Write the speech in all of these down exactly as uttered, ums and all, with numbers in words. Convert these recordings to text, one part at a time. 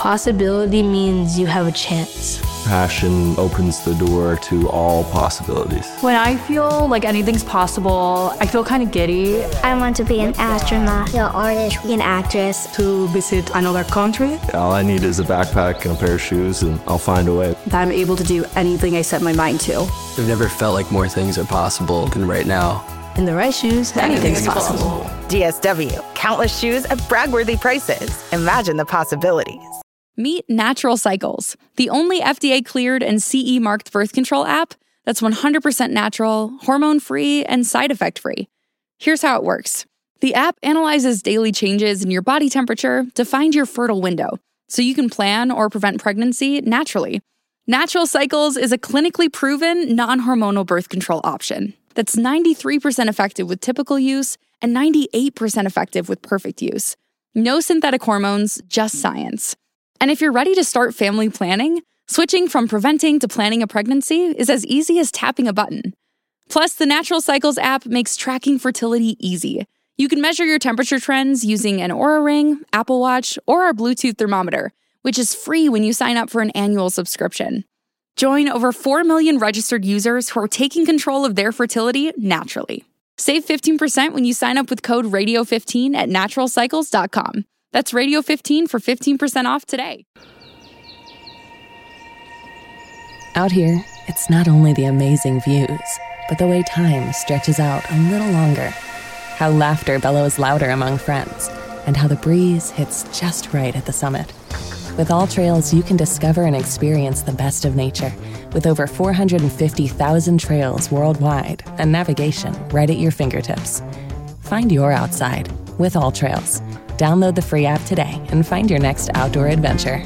Possibility means you have a chance. Passion opens the door to all possibilities. When I feel like anything's possible, I feel kind of giddy. I want to be an astronaut, an artist, an actress. To visit another country. All I need is a backpack and a pair of shoes, and I'll find a way. That I'm able to do anything I set my mind to. I've never felt like more things are possible than right now. In the right shoes, anything's, anything's possible. possible. D S W, countless shoes at brag-worthy prices. Imagine the possibilities. Meet Natural Cycles, the only F D A-cleared and C E-marked birth control app that's one hundred percent natural, hormone-free, and side effect-free. Here's how it works. The app analyzes daily changes in your body temperature to find your fertile window, so you can plan or prevent pregnancy naturally. Natural Cycles is a clinically proven, non-hormonal birth control option that's ninety-three percent effective with typical use and ninety-eight percent effective with perfect use. No synthetic hormones, just science. And if you're ready to start family planning, switching from preventing to planning a pregnancy is as easy as tapping a button. Plus, the Natural Cycles app makes tracking fertility easy. You can measure your temperature trends using an Oura Ring, Apple Watch, or our Bluetooth thermometer, which is free when you sign up for an annual subscription. Join over four million registered users who are taking control of their fertility naturally. Save fifteen percent when you sign up with code radio fifteen at natural cycles dot com. That's radio fifteen for fifteen percent off today. Out here, it's not only the amazing views, but the way time stretches out a little longer. How laughter bellows louder among friends, and how the breeze hits just right at the summit. With All Trails, you can discover and experience the best of nature with over four hundred fifty thousand trails worldwide and navigation right at your fingertips. Find your outside with All Trails. Download the free app today and find your next outdoor adventure.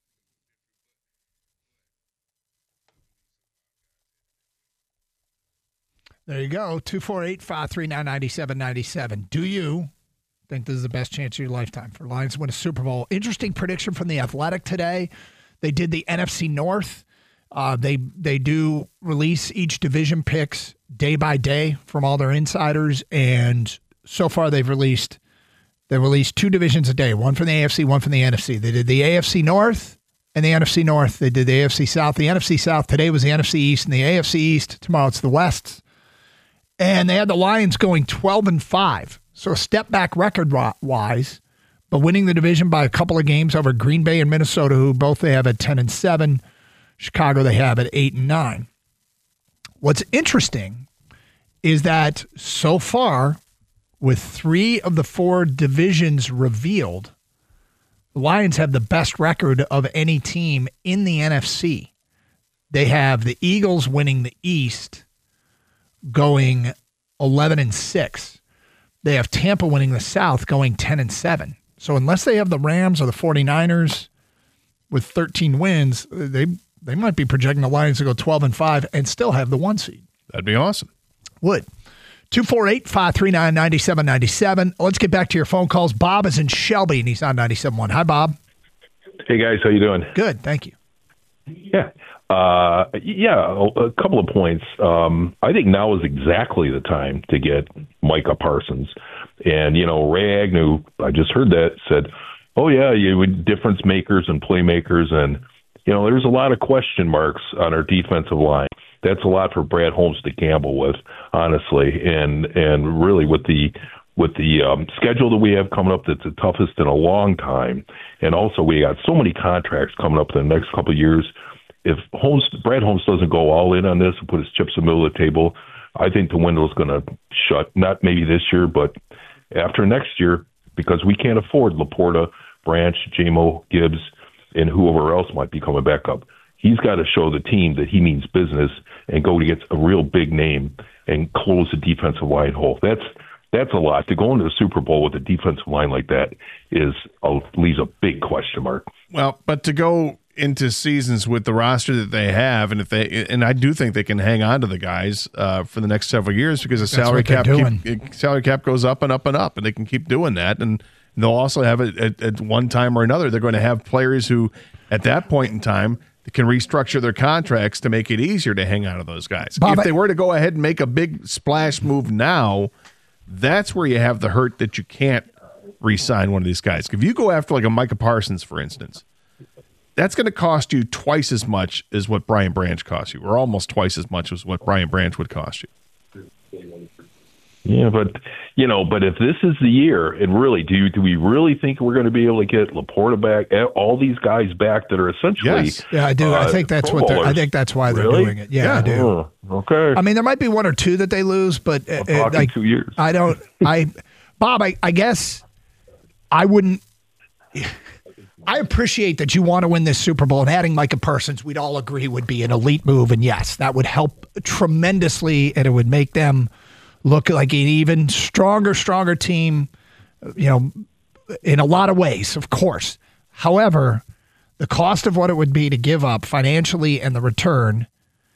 There you go. two four eight, five three nine, nine seven nine seven. Do you think this is the best chance of your lifetime for Lions to win a Super Bowl? Interesting prediction from The Athletic today. They did the N F C North. Uh, they they do release each division picks day by day from all their insiders, and so far they've released they released two divisions a day, one from the A F C, one from the N F C. They did the A F C North and the N F C North. They did the A F C South. The N F C South today was the N F C East, and the A F C East tomorrow it's the West. And they had the Lions going twelve and five, so a step back record-wise, but winning the division by a couple of games over Green Bay and Minnesota, who both they have at ten and seven. Chicago they have at eight and nine. What's interesting is that so far, with three of the four divisions revealed, the Lions have the best record of any team in the N F C. They have the Eagles winning the East, going eleven and six. They have Tampa winning the South, going ten and seven. So unless they have the Rams or the 49ers with thirteen wins, they they might be projecting the Lions to go twelve and five and still have the one seed. That'd be awesome. Would. two four eight, five three nine, nine seven nine seven. Let's get back to your phone calls. Bob is in Shelby, and he's on ninety-seven point one. Hi, Bob. Hey, guys. How you doing? Good. Thank you. Yeah. Uh, yeah, a, a couple of points. Um, I think now is exactly the time to get Micah Parsons. And, you know, Ray Agnew, I just heard that, said, oh, yeah, you would difference makers and playmakers. And, you know, there's a lot of question marks on our defensive line. That's a lot for Brad Holmes to gamble with, honestly. And and really with the with the um, schedule that we have coming up, that's the toughest in a long time. And also we got so many contracts coming up in the next couple of years. If Holmes, Brad Holmes doesn't go all in on this and put his chips in the middle of the table, I think the window's going to shut, not maybe this year, but after next year, because we can't afford Laporta, Branch, J M O, Gibbs, and whoever else might be coming back up. He's got to show the team that he means business and go to get a real big name and close the defensive line hole. That's that's a lot. To go into the Super Bowl with a defensive line like that is a, leaves a big question mark. Well, but to go into seasons with the roster that they have, and if they and I do think they can hang on to the guys uh, for the next several years because the salary cap keep, salary cap goes up and up and up, and they can keep doing that. And they'll also have it at, at one time or another. They're going to have players who, at that point in time, can restructure their contracts to make it easier to hang on to those guys. Bob, if they were to go ahead and make a big splash move now, that's where you have the hurt that you can't re-sign one of these guys. If you go after like a Micah Parsons, for instance, that's going to cost you twice as much as what Brian Branch cost you, or almost twice as much as what Brian Branch would cost you. Yeah, but you know, but if this is the year, and really, do you, do we really think we're going to be able to get Laporta back, all these guys back that are essentially? Yes. Yeah, I do. Uh, I think that's what they're. I think that's why they're really? doing it. Yeah, yeah, I do. Oh, okay. I mean, there might be one or two that they lose, but I'm uh, talking like two years. I don't. I, Bob, I, I guess I wouldn't. I appreciate that you want to win this Super Bowl, and adding Micah Parsons, we'd all agree would be an elite move, and yes, that would help tremendously, and it would make them look like an even stronger, stronger team, you know, in a lot of ways, of course. However, the cost of what it would be to give up financially and the return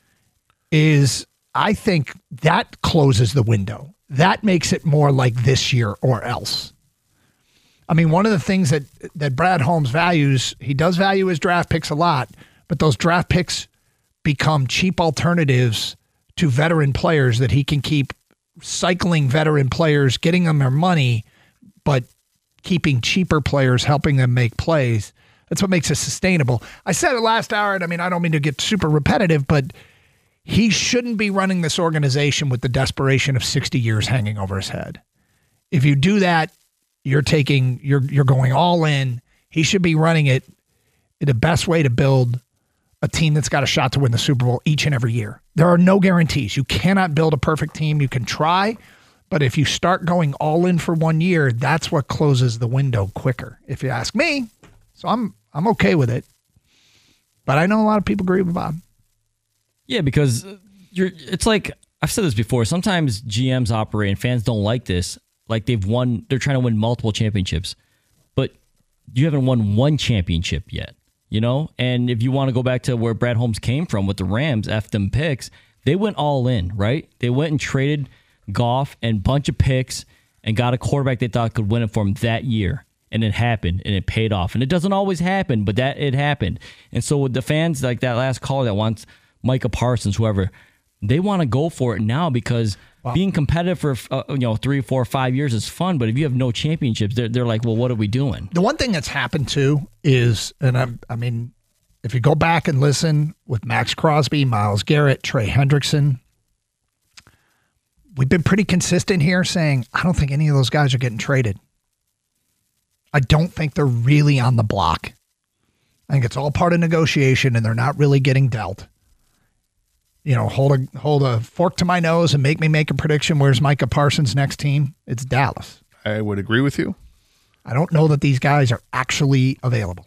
is, I think, that closes the window. That makes it more like this year or else. I mean, one of the things that, that Brad Holmes values, he does value his draft picks a lot, but those draft picks become cheap alternatives to veteran players that he can keep cycling veteran players, getting them their money, but keeping cheaper players, helping them make plays. That's what makes it sustainable. I said it last hour, and I mean, I don't mean to get super repetitive, but he shouldn't be running this organization with the desperation of sixty years hanging over his head. If you do that, you're taking, you're you're going all in. He should be running it the best way to build a team that's got a shot to win the Super Bowl each and every year. There are no guarantees. You cannot build a perfect team. You can try, but if you start going all in for one year, that's what closes the window quicker, if you ask me. So I'm I'm okay with it. But I know a lot of people agree with Bob. Yeah, because you're. It's like, I've said this before, sometimes G Ms operate, and fans don't like this, like they've won, they're trying to win multiple championships, but you haven't won one championship yet. You know, and if you want to go back to where Brad Holmes came from with the Rams, F them picks, they went all in, right? They went and traded Goff and a bunch of picks and got a quarterback they thought could win it for them that year. And it happened, and it paid off. And it doesn't always happen, but that it happened. And so with the fans, like that last caller that wants Micah Parsons, whoever, they want to go for it now because wow. being competitive for uh, you know three, four, five years is fun. But if you have no championships, they're they're like, well, what are we doing? The one thing that's happened too is, and I, I mean, if you go back and listen with Max Crosby, Myles Garrett, Trey Hendrickson, we've been pretty consistent here saying I don't think any of those guys are getting traded. I don't think they're really on the block. I think it's all part of negotiation, and they're not really getting dealt. You know, hold a hold a fork to my nose and make me make a prediction. Where's Micah Parsons' next team? It's Dallas. I would agree with you. I don't know that these guys are actually available.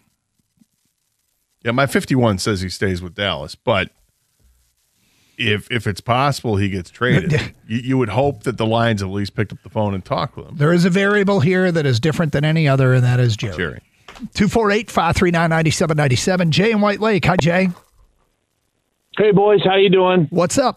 Yeah, my fifty-one says he stays with Dallas, but if if it's possible he gets traded, you, you would hope that the Lions at least picked up the phone and talked with him. There is a variable here that is different than any other, and that is Jerry. Jerry. two four eight, five three nine, nine seven nine seven. Jay in White Lake. Hi, Jay. Hey, boys. How you doing? What's up?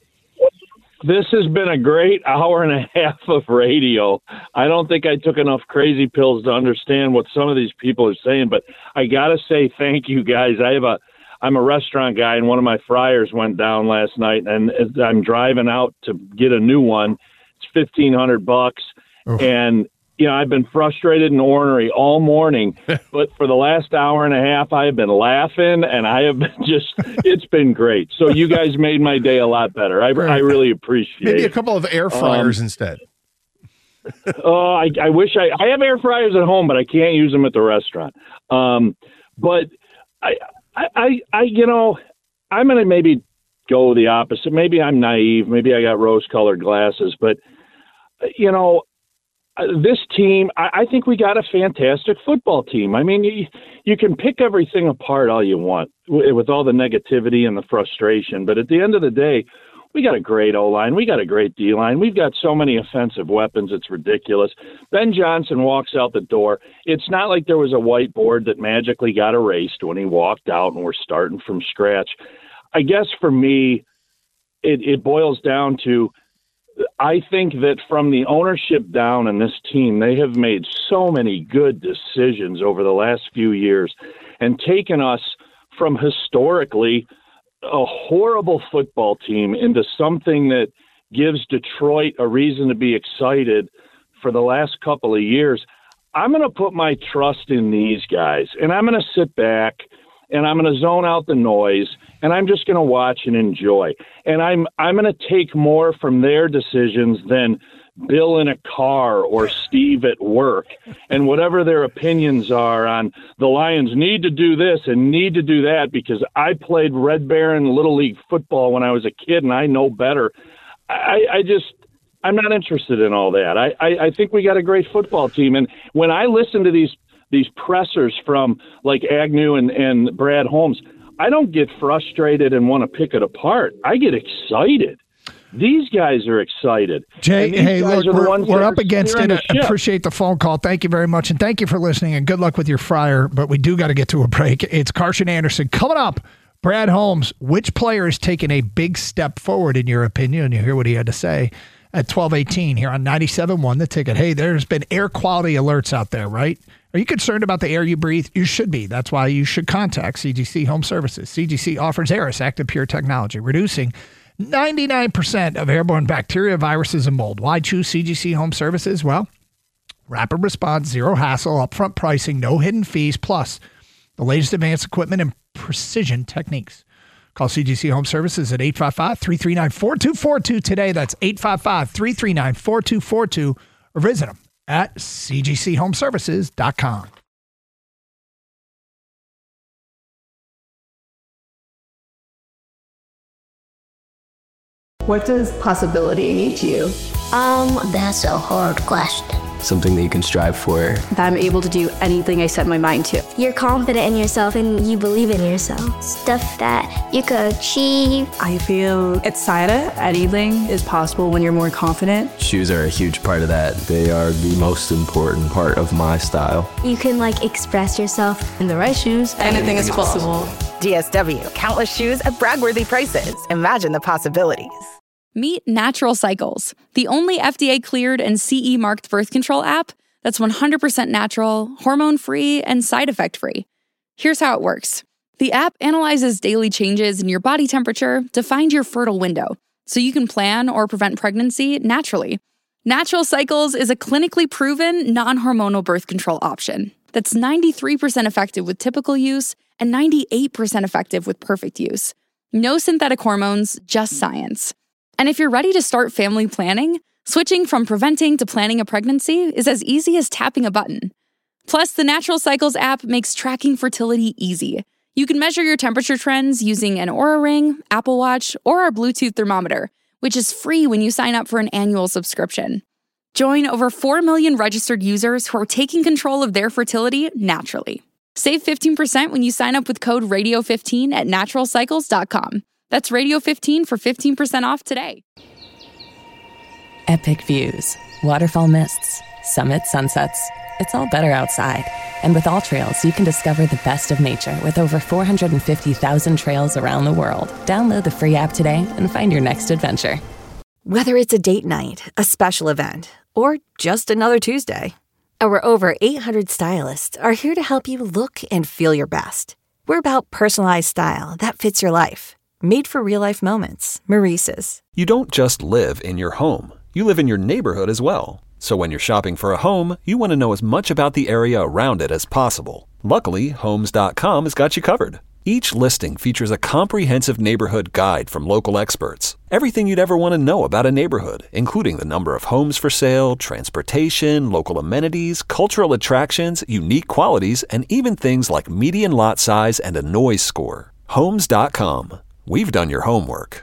This has been a great hour and a half of radio. I don't think I took enough crazy pills to understand what some of these people are saying, but I got to say thank you, guys. I have a, I'm a restaurant guy, and one of my fryers went down last night, and as I'm driving out to get a new one. It's fifteen hundred bucks, Oof. and you know, I've been frustrated and ornery all morning, but for the last hour and a half, I have been laughing, and I have been just, it's been great. So you guys made my day a lot better. I, I really appreciate Maybe it. Maybe a couple of air fryers um, instead. Oh, I, I wish I, I have air fryers at home, but I can't use them at the restaurant. Um, but I, I, I, I, you know, I'm going to maybe go the opposite. Maybe I'm naive. Maybe I got rose-colored glasses, but, you know, this team, I, I think we got a fantastic football team. I mean, you, you can pick everything apart all you want with, with all the negativity and the frustration. But at the end of the day, we got a great O-line. We got a great D-line. We've got so many offensive weapons. It's ridiculous. Ben Johnson walks out the door. It's not like there was a whiteboard that magically got erased when he walked out and we're starting from scratch. I guess for me, it, it boils down to, I think that from the ownership down in this team, they have made so many good decisions over the last few years and taken us from historically a horrible football team into something that gives Detroit a reason to be excited for the last couple of years. I'm going to put my trust in these guys, and I'm going to sit back and I'm going to zone out the noise, and I'm just going to watch and enjoy. And I'm I'm going to take more from their decisions than Bill in a car or Steve at work and whatever their opinions are on the Lions need to do this and need to do that because I played Red Baron Little League football when I was a kid and I know better. I, I just, I'm not interested in all that. I, I, I think we got a great football team. And when I listen to these, these pressers from like Agnew and, and Brad Holmes, I don't get frustrated and want to pick it apart. I get excited. These guys are excited. Jay, hey, look, we're, we're up against it. I ship. appreciate the phone call. Thank you very much. And thank you for listening. And good luck with your fryer. But we do got to get to a break. It's Karsch and Anderson. Coming up, Brad Holmes. Which player has taken a big step forward, in your opinion? And you hear what he had to say at twelve eighteen here on ninety-seven point one The Ticket. Hey, there's been air quality alerts out there, right? Are you concerned about the air you breathe? You should be. That's why you should contact C G C Home Services. C G C offers Aeris Active Pure technology, reducing ninety-nine percent of airborne bacteria, viruses, and mold. Why choose C G C Home Services? Well, rapid response, zero hassle, upfront pricing, no hidden fees, plus the latest advanced equipment and precision techniques. Call C G C Home Services at eight five five, three three nine, four two four two today. That's eight five five, three three nine, four two four two, or visit them at c g c home services dot com. What does possibility mean to you? Um, that's a hard question. Something that you can strive for. That I'm able to do anything I set my mind to. You're confident in yourself and you believe in yourself. Stuff that you could achieve. I feel excited. Anything is possible when you're more confident. Shoes are a huge part of that. They are the most important part of my style. You can like express yourself. In the right shoes, anything is possible. D S W, countless shoes at brag-worthy prices. Imagine the possibilities. Meet Natural Cycles, the only F D A-cleared and C E-marked birth control app that's one hundred percent natural, hormone-free, and side effect-free. Here's how it works. The app analyzes daily changes in your body temperature to find your fertile window, so you can plan or prevent pregnancy naturally. Natural Cycles is a clinically proven, non-hormonal birth control option that's ninety-three percent effective with typical use and ninety-eight percent effective with perfect use. No synthetic hormones, just science. And if you're ready to start family planning, switching from preventing to planning a pregnancy is as easy as tapping a button. Plus, the Natural Cycles app makes tracking fertility easy. You can measure your temperature trends using an Oura Ring, Apple Watch, or our Bluetooth thermometer, which is free when you sign up for an annual subscription. Join over four million registered users who are taking control of their fertility naturally. Save fifteen percent when you sign up with code radio fifteen at natural cycles dot com. That's radio fifteen for fifteen percent off today. Epic views, waterfall mists, summit sunsets. It's all better outside. And with All Trails, you can discover the best of nature with over four hundred fifty thousand trails around the world. Download the free app today and find your next adventure. Whether it's a date night, a special event, or just another Tuesday, our over eight hundred stylists are here to help you look and feel your best. We're about personalized style that fits your life. Made for real-life moments. Maurice's. You don't just live in your home. You live in your neighborhood as well. So when you're shopping for a home, you want to know as much about the area around it as possible. Luckily, Homes dot com has got you covered. Each listing features a comprehensive neighborhood guide from local experts. Everything you'd ever want to know about a neighborhood, including the number of homes for sale, transportation, local amenities, cultural attractions, unique qualities, and even things like median lot size and a noise score. Homes dot com. We've done your homework.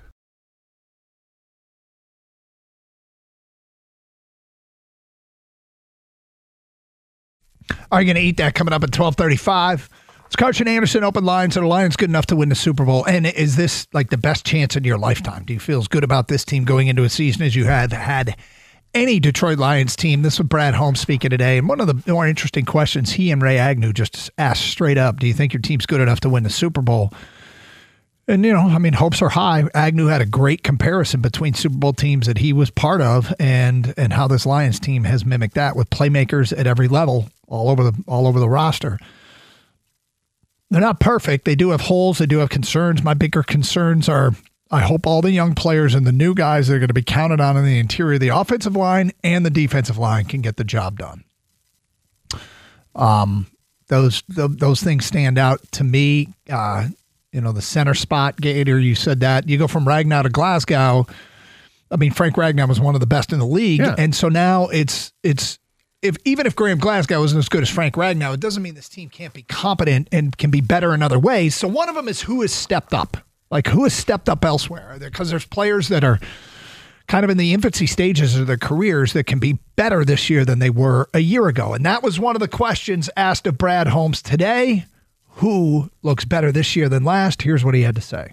Are you going to eat that coming up at twelve thirty-five? It's Karsch and Anderson, open lines. Are the Lions good enough to win the Super Bowl? And is this like the best chance in your lifetime? Do you feel as good about this team going into a season as you had had any Detroit Lions team? This was Brad Holmes speaking today. And one of the more interesting questions he and Ray Agnew just asked straight up, do you think your team's good enough to win the Super Bowl? And, you know, I mean, hopes are high. Agnew had a great comparison between Super Bowl teams that he was part of and and how this Lions team has mimicked that with playmakers at every level all over the all over the roster. They're not perfect. They do have holes. They do have concerns. My bigger concerns are I hope all the young players and the new guys that are going to be counted on in the interior of the offensive line and the defensive line can get the job done. Um, Those th- those things stand out to me. Uh, you know, the center spot, Gator, you said that. You go from Ragnow to Glasgow. I mean, Frank Ragnow was one of the best in the league. Yeah. And so now it's it's if even if Graham Glasgow isn't as good as Frank Ragnow, it doesn't mean this team can't be competent and can be better in other ways. So one of them is who has stepped up. Like, who has stepped up elsewhere? Because there's players that are kind of in the infancy stages of their careers that can be better this year than they were a year ago. And that was one of the questions asked of Brad Holmes today. Who looks better this year than last? Here's what he had to say.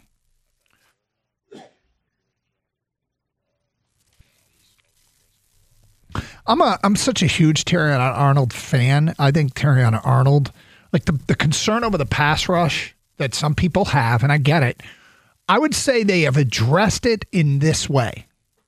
I'm a I'm such a huge Terrion Arnold fan. I think Terrion Arnold, like the, the concern over the pass rush that some people have, and I get it, I would say they have addressed it in this way.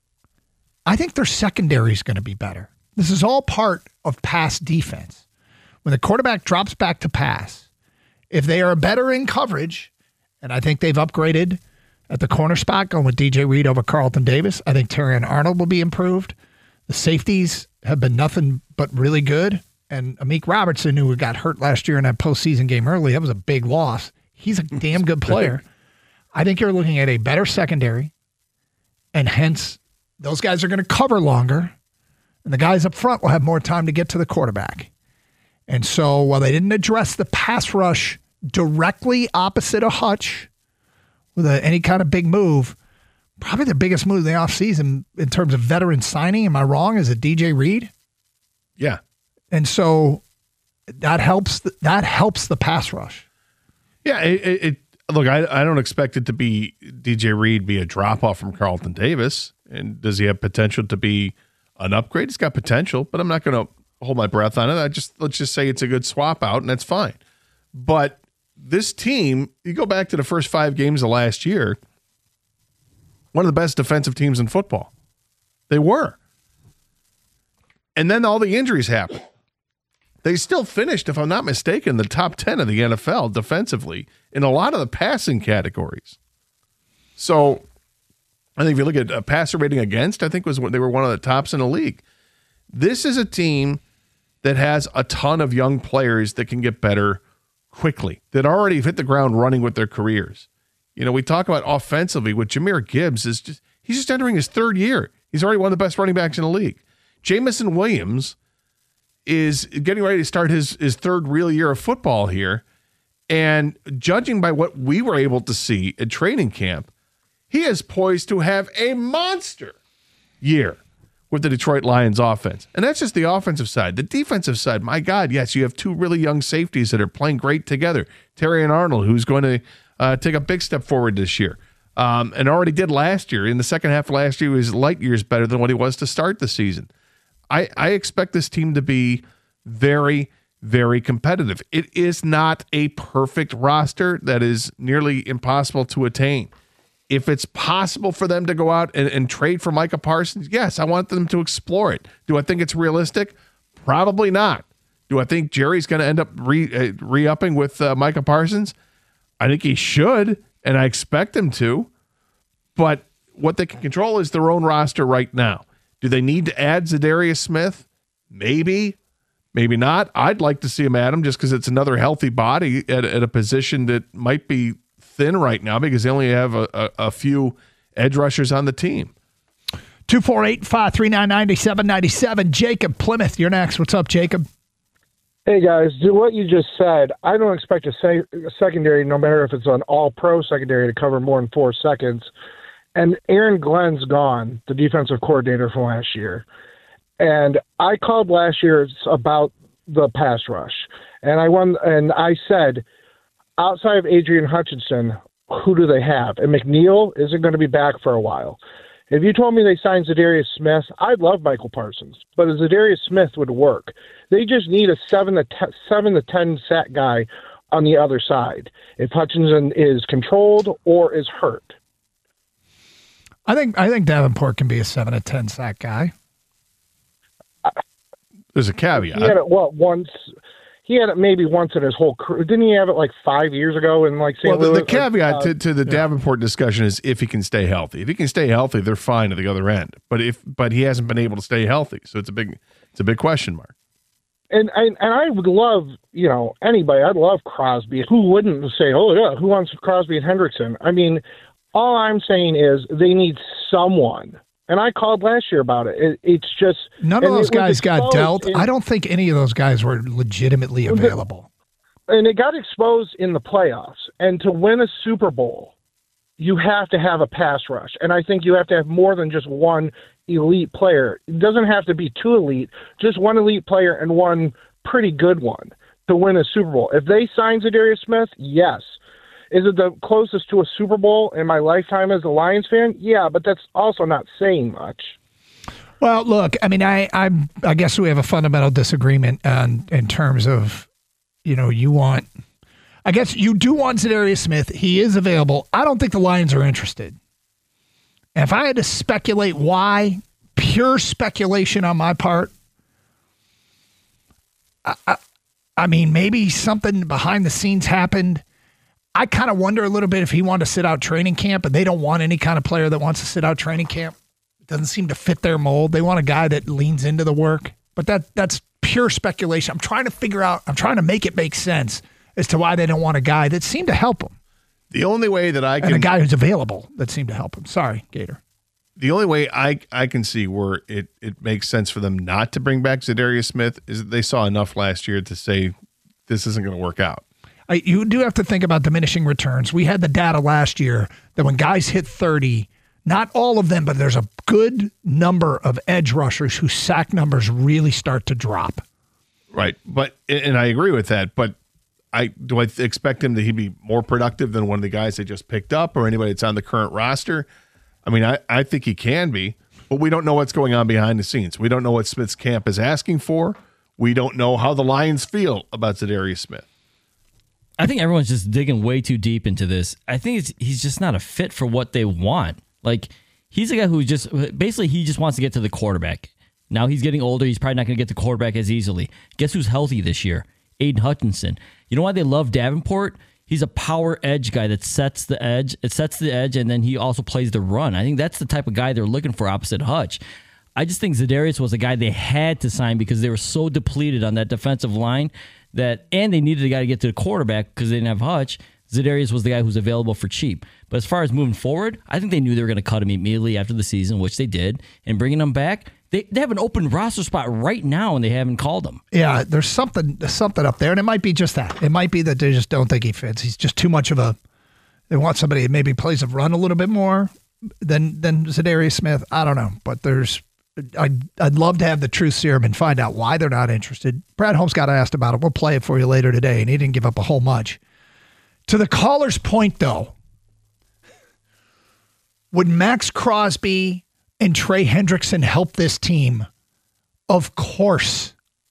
I think their secondary is going to be better. This is all part of pass defense. When the quarterback drops back to pass, if they are better in coverage, and I think they've upgraded at the corner spot, going with D J Reed over Carlton Davis, I think Terrion Arnold will be improved. The safeties have been nothing but really good. And Amik Robertson, who got hurt last year in that postseason game early, that was a big loss. He's a damn good player. I think you're looking at a better secondary, and hence those guys are going to cover longer, and the guys up front will have more time to get to the quarterback. And so while they didn't address the pass rush directly opposite of Hutch with a, any kind of big move, probably the biggest move of the offseason in terms of veteran signing, am I wrong, is it D J Reed? Yeah. And so that helps that helps the pass rush. Yeah, it, it, it look, I, I don't expect it to be D J Reed be a drop-off from Carlton Davis. And does he have potential to be an upgrade? He's got potential, but I'm not going to hold my breath on it. I just let's just say it's a good swap out, and that's fine. But this team, you go back to the first five games of last year, one of the best defensive teams in football. They were. And then all the injuries happened. They still finished, if I'm not mistaken, the top ten of the N F L defensively in a lot of the passing categories. So I think if you look at a passer rating against, I think was they were one of the tops in the league. This is a team that has a ton of young players that can get better quickly, that already hit the ground running with their careers. You know, we talk about offensively with Jahmyr Gibbs is just he's just entering his third year. He's already one of the best running backs in the league. Jameson Williams is getting ready to start his his third real year of football here. And judging by what we were able to see at training camp, he is poised to have a monster year with the Detroit Lions offense. And that's just the offensive side. The defensive side, my God, yes, you have two really young safeties that are playing great together. Terrion Arnold, who's going to uh, take a big step forward this year. Um, and already did last year. In the second half of last year, he was light years better than what he was to start the season. I, I expect this team to be very, very competitive. It is not a perfect roster that is nearly impossible to attain. If it's possible for them to go out and, and trade for Micah Parsons, yes, I want them to explore it. Do I think it's realistic? Probably not. Do I think Jerry's going to end up re, uh, re-upping with uh, Micah Parsons? I think he should, and I expect him to. But what they can control is their own roster right now. Do they need to add Zadarius Smith? Maybe. Maybe not. I'd like to see him add him just because it's another healthy body at, at a position that might be thin right now because they only have a, a, a few edge rushers on the team. two four eight, five three nine, nine seven nine seven. Jacob Plymouth, you're next. What's up, Jacob? Hey, guys. To what you just said, I don't expect a, se- a secondary, no matter if it's an all-pro secondary, to cover more than four seconds. And Aaron Glenn's gone, the defensive coordinator from last year. And I called last year about the pass rush. And I won, and I said, outside of Adrian Hutchinson, who do they have? And McNeil isn't going to be back for a while. If you told me they signed Zadarius Smith, I'd love Michael Parsons, but a Zadarius Smith would work. They just need a seven to ten, seven to ten sack guy on the other side if Hutchinson is controlled or is hurt. I think I think Davenport can be a seven to ten sack guy. There's a caveat. He had it what once. He had it maybe once in his whole career. Didn't he have it like five years ago in like Saint Well, the, Louis? the caveat uh, to, to the yeah. Davenport discussion is if he can stay healthy. If he can stay healthy, they're fine at the other end. But if but he hasn't been able to stay healthy, so it's a big it's a big question mark. And, and and I would love, you know, anybody. I'd love Crosby. Who wouldn't say, oh, yeah, who wants Crosby and Hendrickson? I mean, all I'm saying is they need someone. And I called last year about it. it it's just none of those guys got dealt. In, I don't think any of those guys were legitimately available. And it got exposed in the playoffs. And to win a Super Bowl, you have to have a pass rush. And I think you have to have more than just one elite player. It doesn't have to be two elite, just one elite player and one pretty good one to win a Super Bowl. If they sign Zadarius Smith, yes. Is it the closest to a Super Bowl in my lifetime as a Lions fan? Yeah, but that's also not saying much. Well, look, I mean, I I, I guess we have a fundamental disagreement on, in terms of, you know, you want, I guess you do want Zadarius Smith. He is available. I don't think the Lions are interested. And if I had to speculate why, pure speculation on my part, I, I, I mean, maybe something behind the scenes happened. I kind of wonder a little bit if he wanted to sit out training camp, and they don't want any kind of player that wants to sit out training camp. It doesn't seem to fit their mold. They want a guy that leans into the work. But that that's pure speculation. I'm trying to figure out, I'm trying to make it make sense as to why they don't want a guy that seemed to help them. The only way that I can... And a guy who's available that seemed to help him. Sorry, Gator. The only way I I can see where it, it makes sense for them not to bring back Zadarius Smith is that they saw enough last year to say this isn't going to work out. I, you do have to think about diminishing returns. We had the data last year that when guys hit thirty, not all of them, but there's a good number of edge rushers whose sack numbers really start to drop. Right. But and I agree with that, but I do I expect him to be more productive than one of the guys they just picked up or anybody that's on the current roster? I mean, I, I think he can be, but we don't know what's going on behind the scenes. We don't know what Smith's camp is asking for. We don't know how the Lions feel about Zadarius Smith. I think everyone's just digging way too deep into this. I think it's, he's just not a fit for what they want. Like, he's a guy who just, basically, he just wants to get to the quarterback. Now he's getting older. He's probably not going to get the quarterback as easily. Guess who's healthy this year? Aiden Hutchinson. You know why they love Davenport? He's a power edge guy that sets the edge. It sets the edge, and then he also plays the run. I think that's the type of guy they're looking for opposite Hutch. I just think Zadarius was a guy they had to sign because they were so depleted on that defensive line that, and they needed a guy to get to the quarterback because they didn't have Hutch. Zadarius was the guy who's available for cheap. But as far as moving forward, I think they knew they were going to cut him immediately after the season, which they did, and bringing him back. They they have an open roster spot right now, and they haven't called him. Yeah, there's something there's something up there, and it might be just that. It might be that they just don't think he fits. He's just too much of a. They want somebody that maybe plays a run a little bit more than than Zadarius Smith. I don't know, but there's. I'd, I'd love to have the truth serum and find out why they're not interested. Brad Holmes got asked about it. We'll play it for you later today, and he didn't give up a whole much. To the caller's point, though, would Max Crosby and Trey Hendrickson help this team? Of course.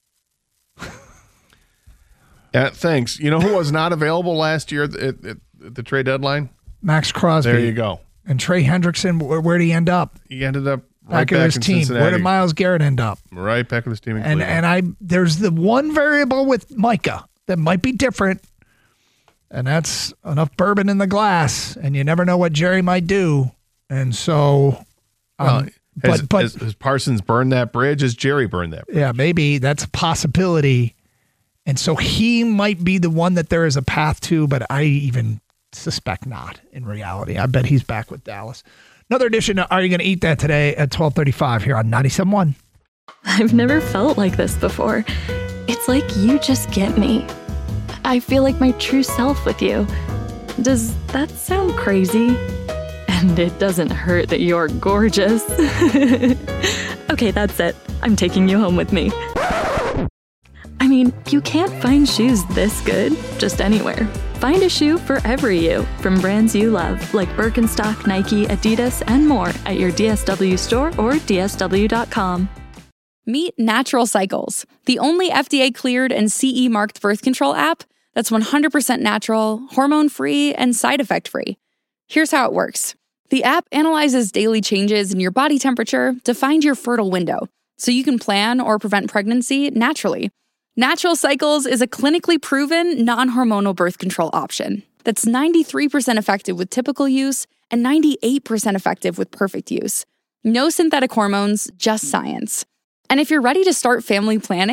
Yeah, thanks. You know who was not available last year at, at, at the trade deadline? Max Crosby. There you go. And Trey Hendrickson, where, where did he end up? He ended up right back, back in his in team. Cincinnati. Where did Myles Garrett end up? Right back in his team in and, Cleveland. And I, there's the one variable with Micah that might be different, and that's enough bourbon in the glass, and you never know what Jerry might do. And so, um, well, has, but, but has, has Parsons burned that bridge? Has Jerry burned that bridge? Yeah, maybe that's a possibility. And so he might be the one that there is a path to, but I even suspect not in reality. I bet he's back with Dallas. Another edition of Are You Going to Eat That today at twelve thirty-five here on ninety-seven point one. I've never felt like this before. It's like you just get me. I feel like my true self with you. Does that sound crazy? And it doesn't hurt that you're gorgeous. Okay, that's it. I'm taking you home with me. I mean, you can't find shoes this good just anywhere. Find a shoe for every you from brands you love, like Birkenstock, Nike, Adidas, and more at your D S W store or D S W dot com. Meet Natural Cycles, the only F D A-cleared and C E marked birth control app that's one hundred percent natural, hormone-free, and side effect-free. Here's how it works. The app analyzes daily changes in your body temperature to find your fertile window, so you can plan or prevent pregnancy naturally. Natural Cycles is a clinically proven, non-hormonal birth control option that's ninety-three percent effective with typical use and ninety-eight percent effective with perfect use. No synthetic hormones, just science. And if you're ready to start family planning,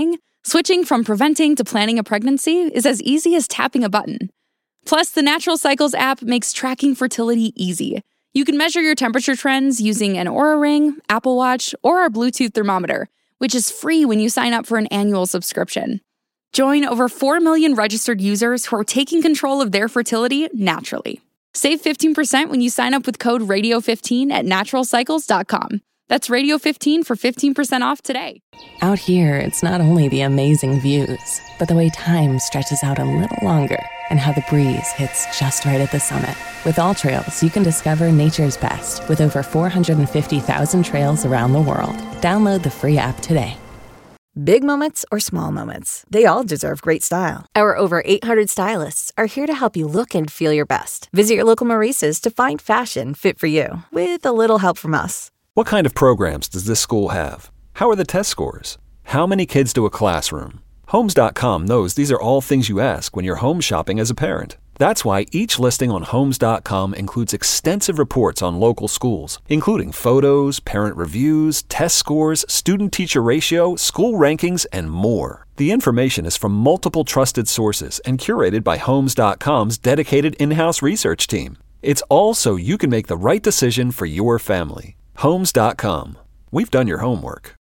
Switching from preventing to planning a pregnancy is as easy as tapping a button. Plus, the Natural Cycles app makes tracking fertility easy. You can measure your temperature trends using an Oura Ring, Apple Watch, or our Bluetooth thermometer, which is free when you sign up for an annual subscription. Join over four million registered users who are taking control of their fertility naturally. Save fifteen percent when you sign up with code radio fifteen at natural cycles dot com. That's radio fifteen for fifteen percent off today. Out here, it's not only the amazing views, but the way time stretches out a little longer and how the breeze hits just right at the summit. With All Trails, you can discover nature's best with over four hundred fifty thousand trails around the world. Download the free app today. Big moments or small moments, they all deserve great style. Our over eight hundred stylists are here to help you look and feel your best. Visit your local Maurice's to find fashion fit for you, with a little help from us. What kind of programs does this school have? How are the test scores? How many kids do a classroom? Homes dot com knows these are all things you ask when you're home shopping as a parent. That's why each listing on Homes dot com includes extensive reports on local schools, including photos, parent reviews, test scores, student-teacher ratio, school rankings, and more. The information is from multiple trusted sources and curated by Homes dot com's dedicated in-house research team. It's all so you can make the right decision for your family. Homes dot com. We've done your homework.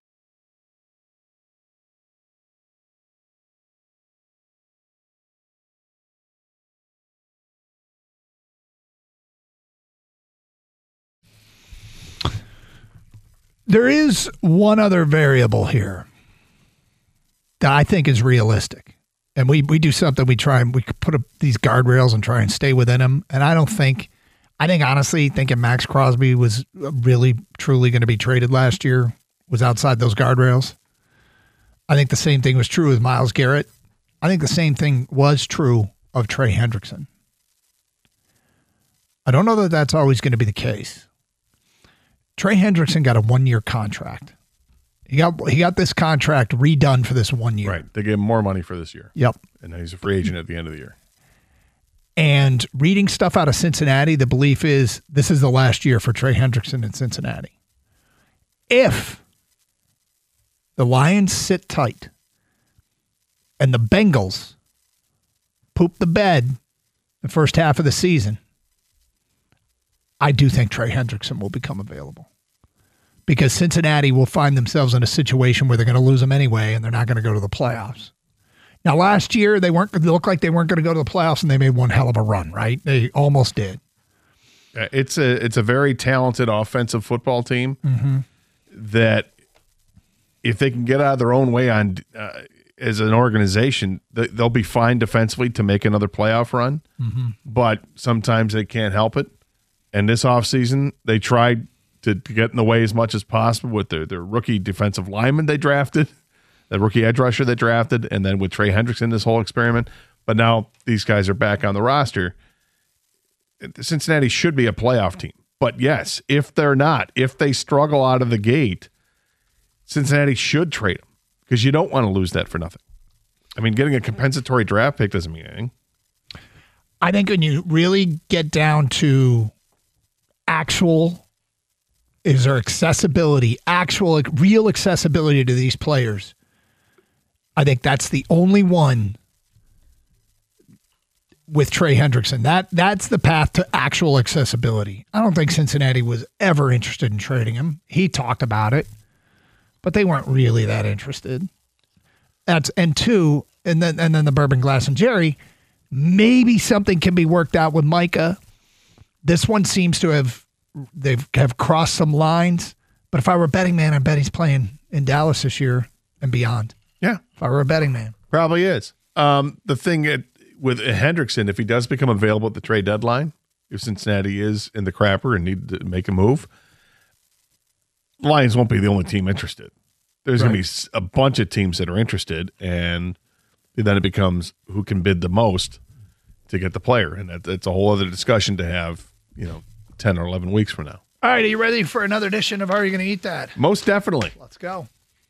There is one other variable here that I think is realistic. And we, we do something, we try and we put up these guardrails and try and stay within them. And I don't think, I think honestly, thinking Max Crosby was really, truly going to be traded last year was outside those guardrails. I think the same thing was true with Myles Garrett. I think the same thing was true of Trey Hendrickson. I don't know that that's always going to be the case. Trey Hendrickson got a one-year contract. He got he got this contract redone for this one year. Right. They gave him more money for this year. Yep. And now he's a free agent at the end of the year. And reading stuff out of Cincinnati, the belief is this is the last year for Trey Hendrickson in Cincinnati. If the Lions sit tight and the Bengals poop the bed the first half of the season, I do think Trey Hendrickson will become available because Cincinnati will find themselves in a situation where they're going to lose them anyway and they're not going to go to the playoffs. Now, last year, they weren't. They looked like they weren't going to go to the playoffs, and they made one hell of a run, right? They almost did. It's a it's a very talented offensive football team mm-hmm. that if they can get out of their own way on uh, as an organization, they'll be fine defensively to make another playoff run, mm-hmm. but sometimes they can't help it. And this offseason, they tried to, to get in the way as much as possible with their, their rookie defensive lineman they drafted, the rookie edge rusher they drafted, and then with Trey Hendrickson, this whole experiment. But now these guys are back on the roster. Cincinnati should be a playoff team. But yes, if they're not, if they struggle out of the gate, Cincinnati should trade them because you don't want to lose that for nothing. I mean, getting a compensatory draft pick doesn't mean anything. I think when you really get down to actual, is there accessibility, actual, real accessibility to these players, I think that's the only one with Trey Hendrickson. That that's the path to actual accessibility. I don't think Cincinnati was ever interested in trading him. He talked about it, but they weren't really that interested. That's and two, and then and then the Bourbon Glass and Jerry, maybe something can be worked out with Micah. This one seems to have they've have crossed some lines. But if I were a betting man, I bet he's playing in Dallas this year and beyond. Yeah. If I were a betting man. Probably is. Um, the thing it, with Hendrickson, if he does become available at the trade deadline, if Cincinnati is in the crapper and need to make a move, Lions won't be the only team interested. There's right. going to be a bunch of teams that are interested, and then it becomes who can bid the most to get the player. And that, that's a whole other discussion to have, you know, ten or eleven weeks from now. All right, are you ready for another edition of Are You Going to Eat That? Most definitely. Let's go.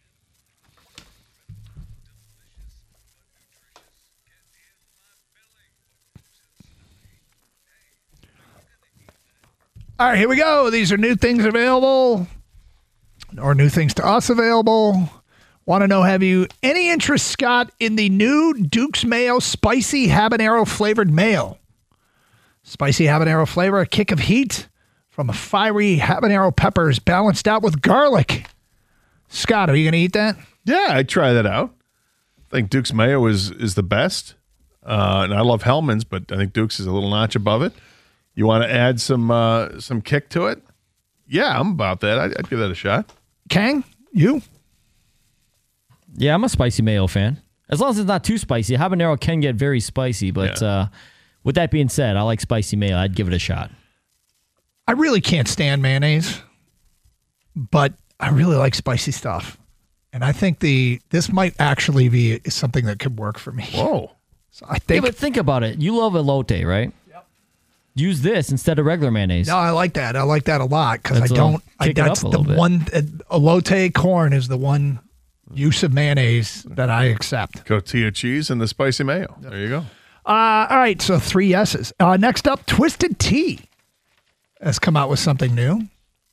All right, here we go. These are new things available, or new things to us available. Want to know, have you any interest, Scott, in the new Duke's Mayo spicy habanero flavored mayo? Spicy habanero flavor, a kick of heat from a fiery habanero peppers balanced out with garlic. Scott, are you going to eat that? Yeah, I'd try that out. I think Duke's Mayo is, is the best. Uh, and I love Hellman's, but I think Duke's is a little notch above it. You want to add some uh, some kick to it? Yeah, I'm about that. I'd, I'd give that a shot. Kang, you? Yeah, I'm a spicy mayo fan. As long as it's not too spicy. Habanero can get very spicy, but yeah. uh, with that being said, I like spicy mayo. I'd give it a shot. I really can't stand mayonnaise, but I really like spicy stuff. And I think the this might actually be something that could work for me. Whoa. So I think, yeah, but think about it. You love elote, right? Yep. Use this instead of regular mayonnaise. No, I like that. I like that a lot because I That's a- don't. I, kick it that's up a the little bit. one. Uh, elote corn is the one use of mayonnaise that I accept. Tortilla cheese and the spicy mayo. There you go. Uh, all right, so three yeses. Uh, next up, Twisted Tea has come out with something new.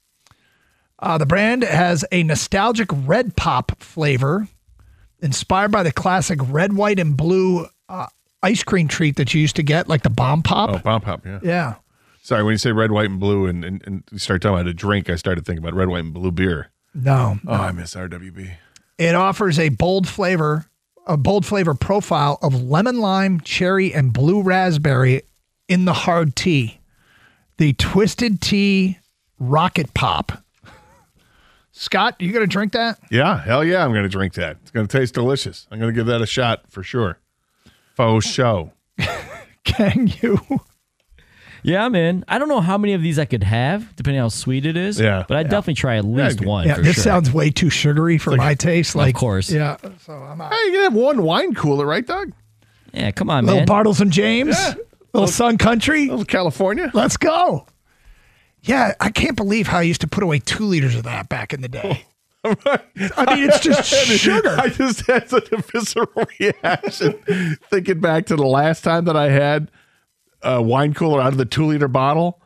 Uh, the brand has a nostalgic red pop flavor inspired by the classic red, white, and blue uh, ice cream treat that you used to get, like the Bomb Pop. Oh, Bomb Pop, yeah. Yeah. Sorry, when you say red, white, and blue and, and, and you start talking about a drink, I started thinking about red, white, and blue beer. No. Oh, I miss R W B. It offers a bold flavor, a bold flavor profile of lemon, lime, cherry, and blue raspberry in the hard tea. The Twisted Tea Rocket Pop. Scott, you going to drink that? Yeah, hell yeah, I'm going to drink that. It's going to taste delicious. I'm going to give that a shot for sure. Faux show. Can you? Yeah, I'm in. I don't know how many of these I could have, depending on how sweet it is. Yeah. But I'd Yeah. definitely try at least Yeah, one. Yeah, for this sure. sounds way too sugary for Like- my taste. Of Like, course. Yeah. So I'm out. Hey, you can have one wine cooler, right, Doug? Yeah, come on, Little man. Bartles and James, Yeah. little Sun Country. Little California. Let's go. Yeah, I can't believe how I used to put away two liters of that back in the day. I mean, it's just sugar. I just had such a visceral reaction thinking back to the last time that I had a wine cooler out of the two liter bottle.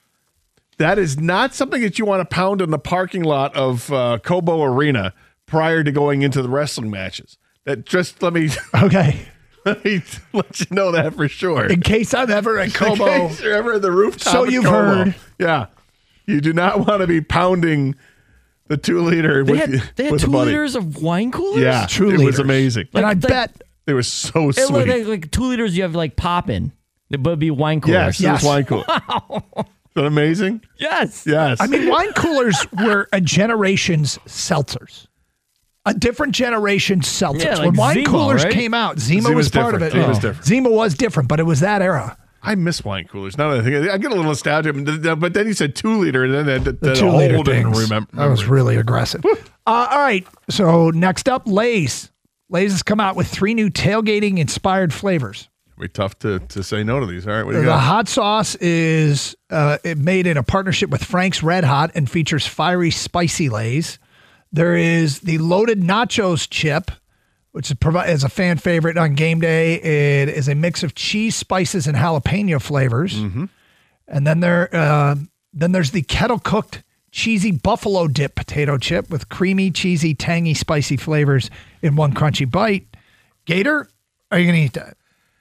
That is not something that you want to pound in the parking lot of uh, Cobo Arena prior to going into the wrestling matches. That just let me Okay. let me let you know that for sure. In case I'm ever at In Cobo. case you're ever at the rooftop. So at you've Como. heard. Yeah, you do not want to be pounding the two liter They with, had, they had with two a buddy. liters of wine coolers? Yeah, Two it liters. was amazing. And I Like- bet. It was so It sweet. looked like, like two liters you have like pop in. But it'd be wine coolers. Yes, it was Yes. wine cooler. Isn't that amazing? Yes. Yes. I mean, wine coolers were a generation's seltzers. A different generation's seltzers. Yeah, like when wine Zima, coolers right? came out, Zima Zima's was part of it. different. Zima's Yeah. different. Zima was different, but it was that era. I miss wine coolers. Now that I think I get a little nostalgia, but then you said two liter, and then that, that, The that two whole liter different things. remember. That was really aggressive. Uh, all right. So next up, Lay's. Lay's has come out with three new tailgating inspired flavors. It'd be tough to, to say no to these. All right, what do you The got? hot sauce is uh, it made in a partnership with Frank's Red Hot and features fiery, spicy Lay's. There is the loaded nachos chip, which is, provi- is a fan favorite on game day. It is a mix of cheese, spices, and jalapeno flavors. Mm-hmm. And then there, uh, then there's the kettle cooked cheesy buffalo dip potato chip with creamy, cheesy, tangy, spicy flavors in one crunchy bite. Gator, are you gonna eat that?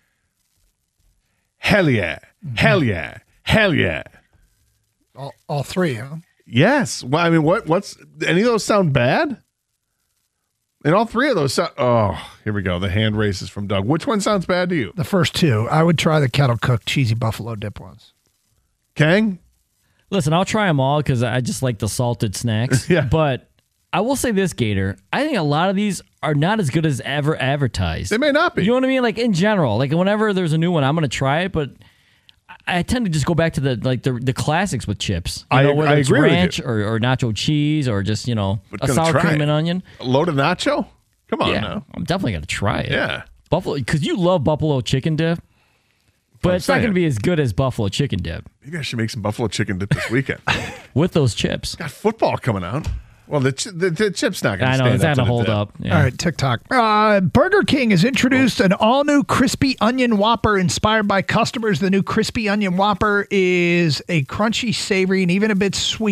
Hell yeah. Mm-hmm. Hell yeah. Hell yeah. All, all three, huh? Yes. Well, I mean, what? What's any of those sound bad? And all three of those sound. Oh, here we go. The hand races from Doug. Which one sounds bad to you? The first two. I would try the kettle cooked cheesy buffalo dip ones. Kang? Listen, I'll try them all because I just like the salted snacks. Yeah. But I will say this, Gator. I think a lot of these are not as good as ever advertised. They may not be. You know what I mean? Like in general, like whenever there's a new one, I'm going to try it, but I I tend to just go back to the like the the classics with chips. You I- know, whether I it's agree with ranch you. or, or nacho cheese or just, you know, But a gonna sour try cream it. and onion. A loaded nacho? Come on yeah, now. I'm definitely going to try it. Yeah. Buffalo, because you love buffalo chicken dip, but I'm it's not going to saying. be as good as buffalo chicken dip Maybe I should make some buffalo chicken dip this weekend. with those chips. Got football coming out. Well, the ch- the, the chip's not going to I stand know, it's up not to going to the hold dip. up. Yeah. All right, TikTok. Uh, Burger King has introduced an all-new crispy onion Whopper inspired by customers. The new crispy onion Whopper is a crunchy, savory, and even a bit sweet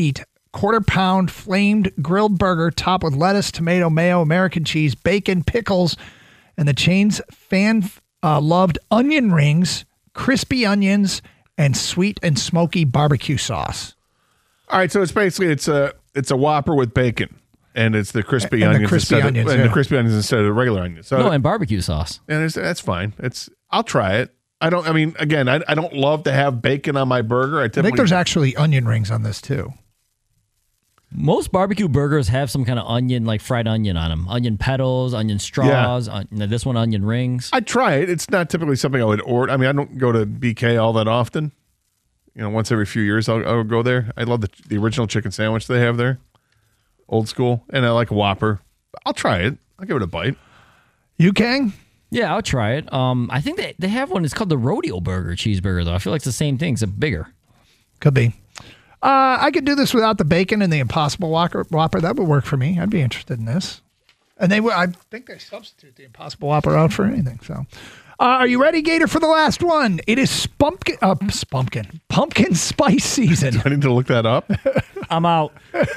quarter pound flamed grilled burger topped with lettuce, tomato, mayo, American cheese, bacon, pickles, and the chain's fan uh, loved onion rings, crispy onions, and sweet and smoky barbecue sauce. All right, so it's basically it's a it's a Whopper with bacon, and it's the crispy And the onions crispy instead onions, of, and yeah. the crispy onions instead of the regular onions. So No, and barbecue sauce. and it's, that's fine. It's I'll try it. I don't. I mean, again, I, I don't love to have bacon on my burger. I, I typically, think there's actually onion rings on this too. Most barbecue burgers have some kind of onion, like fried onion on them. Onion petals, onion straws. On, this one, onion rings. I try it. It's not typically something I would order. I mean, I don't go to B K all that often. You know, once every few years, I'll, I'll go there. I love the the original chicken sandwich they have there, old school, and I like a Whopper. I'll try it. I'll give it a bite. You, Kang? Yeah, I'll try it. Um, I think they, they have one. It's called the Rodeo Burger cheeseburger, though. I feel like it's the same thing, except bigger. Could be. Uh, I could do this without the bacon and the Impossible Whopper. Whopper. That would work for me. I'd be interested in this. And they would. I think they substitute the Impossible Whopper out for anything. So, uh, are you ready, Gator, for the last one? It is pumpkin, uh, pumpkin, pumpkin spice season. Do I need to look that up? I'm out.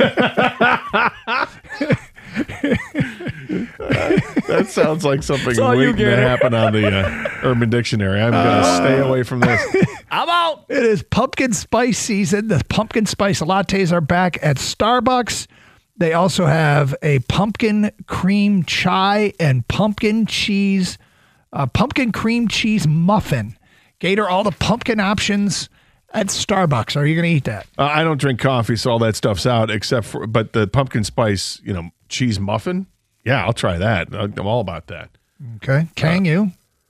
That sounds like something all you waiting to get. happen on the uh, Urban Dictionary. I'm going to stay away from this. I'm out. It is pumpkin spice season. The pumpkin spice lattes are back at Starbucks. They also have a pumpkin cream chai and pumpkin cheese, uh, pumpkin cream cheese muffin. Gator, all the pumpkin options at Starbucks. Are you going to eat that? Uh, I don't drink coffee, so all that stuff's out. Except for, but the pumpkin spice, you know, cheese muffin. Yeah, I'll try that. I'm all about that. Okay, Kang, you?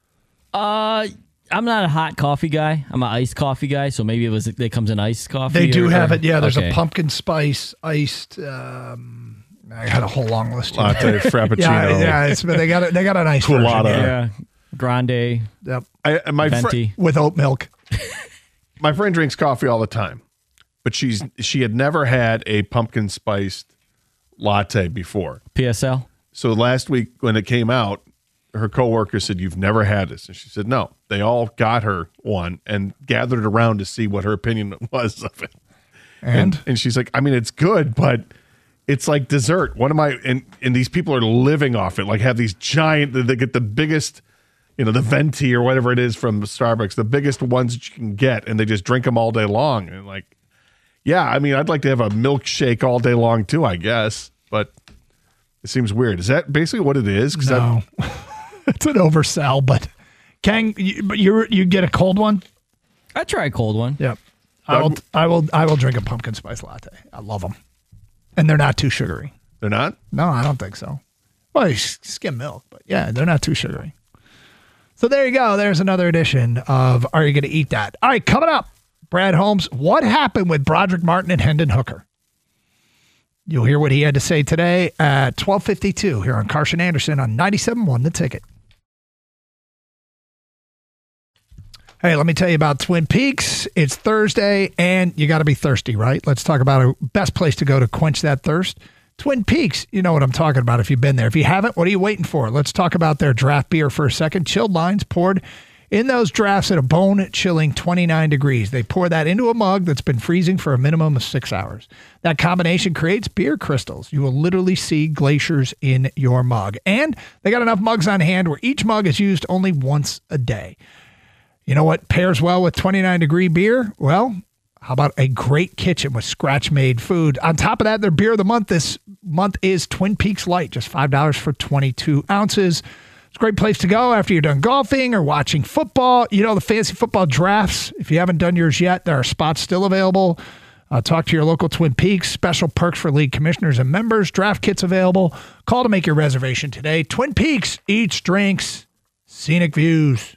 Uh, I'm not a hot coffee guy. I'm an iced coffee guy, so maybe it was it comes in iced coffee. They do or- have or- it. Yeah, there's okay. a pumpkin spice iced. Um, I had a whole long list. here. Latte, frappuccino. Yeah, yeah. It's, but they got it. They got a nice Colada. version. Yeah, grande. Yep. I, my fr- Venti. With oat milk. my friend drinks coffee all the time, but she's she had never had a pumpkin spiced latte before. P S L. So last week when it came out, her coworker said, "You've never had this," and she said, "No." They all got her one and gathered around to see what her opinion was of it. And and, and she's like, "I mean, it's good, but it's like dessert. What am I?" And and these people are living off it. Like have these giant. They get the biggest, you know, the venti or whatever it is from Starbucks, the biggest ones that you can get, and they just drink them all day long. And like, yeah, I mean, I'd like to have a milkshake all day long too, I guess, but it seems weird. Is that basically what it is? 'Cause No, it's an oversell. But Kang, you, but you you get a cold one. I try a cold one. Yep. I will. I will. I will drink a pumpkin spice latte. I love them, and they're not too sugary. They're not? No, I don't think so. Well, you s- skim milk, but yeah, they're not too sugary. So there you go. There's another edition of Are You Going to Eat That? All right, coming up, Brad Holmes. What happened with Broderick Martin and Hendon Hooker? You'll hear what he had to say today at twelve fifty-two here on Carson Anderson on ninety-seven point one The Ticket. Hey, let me tell you about Twin Peaks. It's Thursday, and you got to be thirsty, right? Let's talk about a best place to go to quench that thirst. Twin Peaks, you know what I'm talking about if you've been there. If you haven't, what are you waiting for? Let's talk about their draft beer for a second. Chilled lines poured in those drafts at a bone-chilling twenty-nine degrees. They pour that into a mug that's been freezing for a minimum of six hours. That combination creates beer crystals. You will literally see glaciers in your mug. And they got enough mugs on hand where each mug is used only once a day. You know what pairs well with twenty-nine degree beer? Well, how about a great kitchen with scratch-made food? On top of that, their beer of the month this month is Twin Peaks Light, just five dollars for twenty-two ounces. It's a great place to go after you're done golfing or watching football. You know, the fancy football drafts, if you haven't done yours yet, there are spots still available. Uh, talk to your local Twin Peaks. Special perks for league commissioners and members. Draft kits available. Call to make your reservation today. Twin Peaks, eats, drinks, scenic views.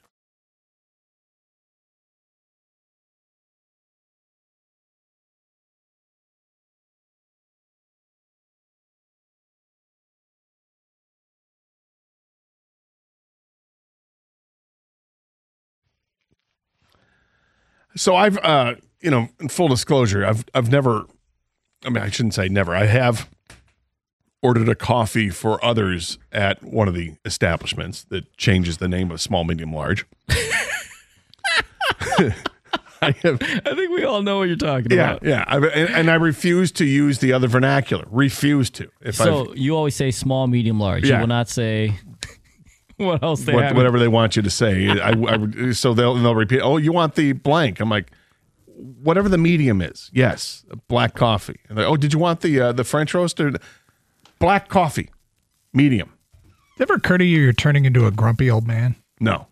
So I've, uh, you know, in full disclosure, I've, I've never, I mean, I shouldn't say never. I have ordered a coffee for others at one of the establishments that changes the name of small, medium, large. I, have, I think we all know what you're talking yeah, about. yeah. I, and, and I refuse to use the other vernacular. Refuse to. If so I've, you always say small, medium, large. Yeah. You will not say what else they what, have. whatever they want you to say. I, I, so they'll they'll repeat. Oh, you want the blank? I'm like, whatever the medium is. Yes, black coffee. And like, oh, did you want the uh, the French roast or black coffee? Medium. Did it ever occur to you you're turning into a grumpy old man? No.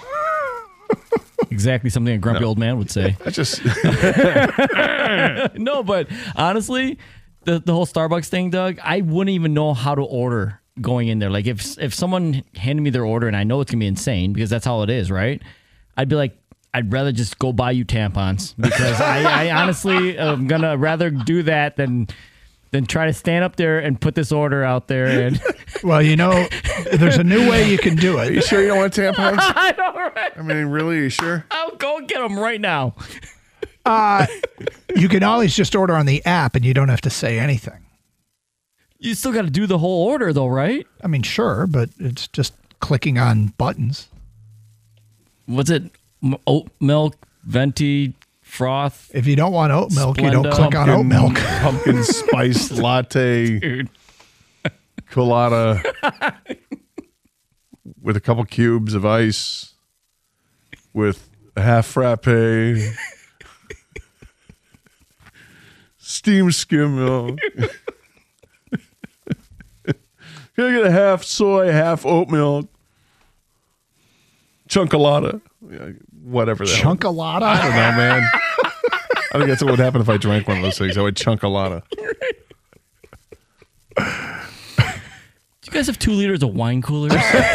Exactly something a grumpy no. old man would say. I just no, but honestly, the the whole Starbucks thing, Doug, I wouldn't even know how to order going in there. Like if if someone handed me their order and I know it's gonna be insane because that's how it is, right? I'd be like, I'd rather just go buy you tampons because I, I honestly am gonna rather do that than than try to stand up there and put this order out there. And well, you know, there's a new way you can do it. Are you sure you don't want tampons? I know, right? I mean, really? Are you sure? I'll go get them right now. Uh, you can always just order on the app and you don't have to say anything. You still got to do the whole order though, right? I mean, sure, but it's just clicking on buttons. What's it? Oat milk, venti, froth. If you don't want oat milk, Splenda. you don't click on oat milk. Pumpkin spice latte. Dude. Colada with a couple cubes of ice with a half frappe. Steam skim milk. Can I get a half soy, half oat milk? Chunkalada. Whatever that Chunkalada? I don't know, man. I think that's what would happen if I drank one of those things. I would chunkalada. Do you guys have two liters of wine coolers?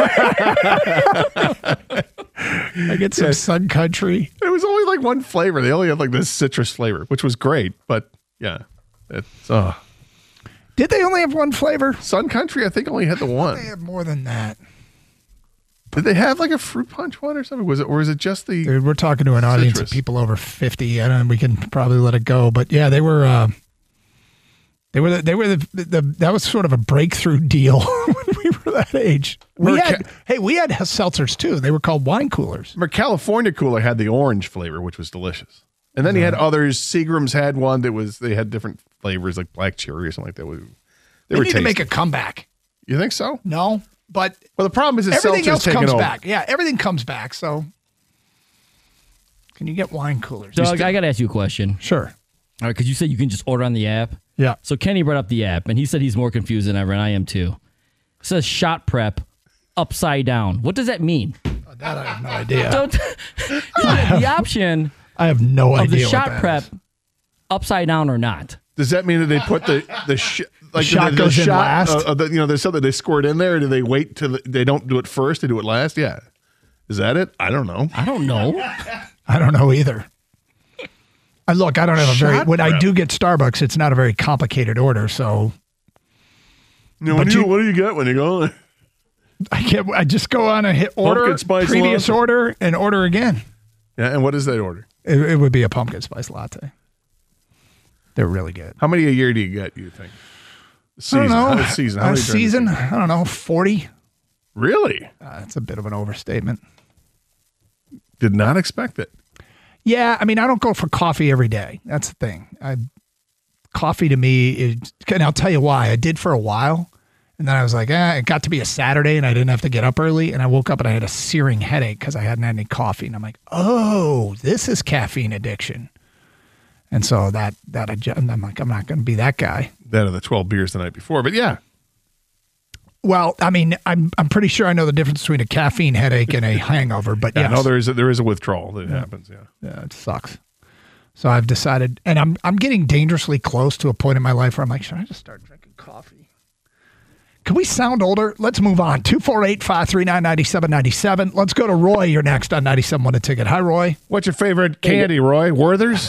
I get some Sun Country. It was only like one flavor. They only had like this citrus flavor, which was great. But yeah, it's uh Did they only have one flavor? Sun Country, I think, only had the one. They have more than that. Did they have like a fruit punch one or something? Was it, or is it just the? Dude, we're talking to an audience citrus? of people over fifty, and we can probably let it go. But yeah, they were. Uh, they were. The, they were the, the. That was sort of a breakthrough deal when we were that age. We Remember had. Ca- hey, we had seltzers too. They were called wine coolers. Remember, California Cooler had the orange flavor, which was delicious. And then he had others. Seagram's had one that was. They had different flavors, like black cherry or something like that. They, They, were need tasty. to make a comeback. You think so? No, but well, the problem is that everything else taking comes over. back. Yeah, everything comes back. So, can you get wine coolers? Doug, I got to ask you a question. Sure. All right, because you said you can just order on the app. Yeah. So Kenny brought up the app, and he said he's more confused than ever, and I am too. It says shot prep upside down. What does that mean? That I have no idea. Don't, the option I have no of idea the what shot that prep is. upside down or not. Does that mean that they put the the sh- like shot the, the goes in shot, last? Uh, uh, the, you know, there's something they squirt in there. Or do they wait till the, they don't do it first? They do it last. Yeah, is that it? I don't know. I don't know. I don't know either. I look. I don't have a very. Shot When I prep. do get Starbucks, it's not a very complicated order. So You know, But what, do you, you- what do you get when you go? I can't. I just go on and hit order, Pumpkin spice previous latte. order, and order again. Yeah, and what is that order? It, it would be a pumpkin spice latte. They're really good. How many a year do you get? You think? I don't know. How season? How A many during the season? I don't know. Forty. Really? Uh, that's a bit of an overstatement. Did not expect it. Yeah, I mean, I don't go for coffee every day. That's the thing. I, coffee to me is, and I'll tell you why. I did for a while, and then I was like, eh, it got to be a Saturday, and I didn't have to get up early, and I woke up and I had a searing headache because I hadn't had any coffee, and I'm like, oh, this is caffeine addiction. And so that that adju- I'm like, I'm not going to be that guy. That or the twelve beers the night before, but yeah. Well, I mean, I'm I'm pretty sure I know the difference between a caffeine headache and a hangover, but Yeah, yes. no, there is a, there is a withdrawal that happens. Yeah. Yeah, it sucks. So I've decided, and I'm I'm getting dangerously close to a point in my life where I'm like, should I just start drinking coffee? Can we sound older? Let's move on. two four eight, five three nine, nine seven nine seven. Let's go to Roy. You're next on ninety-seven point one A Ticket. Hi, Roy. What's your favorite candy, Roy? Werther's?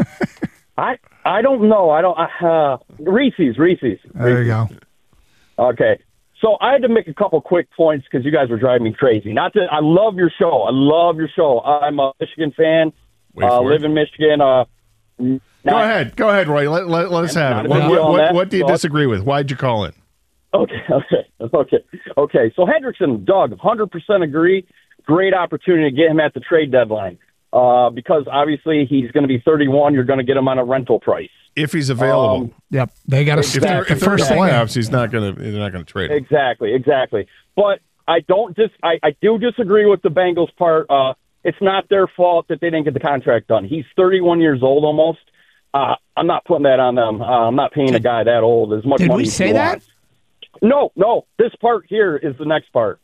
I I don't know. I don't. Uh, Reese's, Reese's. There you go. Okay. So I had to make a couple quick points because you guys were driving me crazy. Not that I love your show. I love your show. I'm a Michigan fan. Wait uh, for live it. in Michigan. Uh, Go ahead. Go ahead, Roy. Let, let, let us have Not it. a big What, deal what, on what, that. what do you So I- disagree with? Why'd you call in? Okay, okay, okay, okay. So Hendrickson, Doug, one hundred percent agree. Great opportunity to get him at the trade deadline. uh, because obviously he's going to be thirty-one. You're going to get him on a rental price. If he's available. Um, yep. They got to exactly. start. If they're, if they're in the playoffs, he's not going to. They're not going to trade him. Exactly, exactly. But I don't dis. I, I do disagree with the Bengals part. Uh, it's not their fault that they didn't get the contract done. He's thirty-one years old almost. Uh, I'm not putting that on them. Uh, I'm not paying a guy that old as much Did money we as say he that? wants. No, no. This part here is the next part.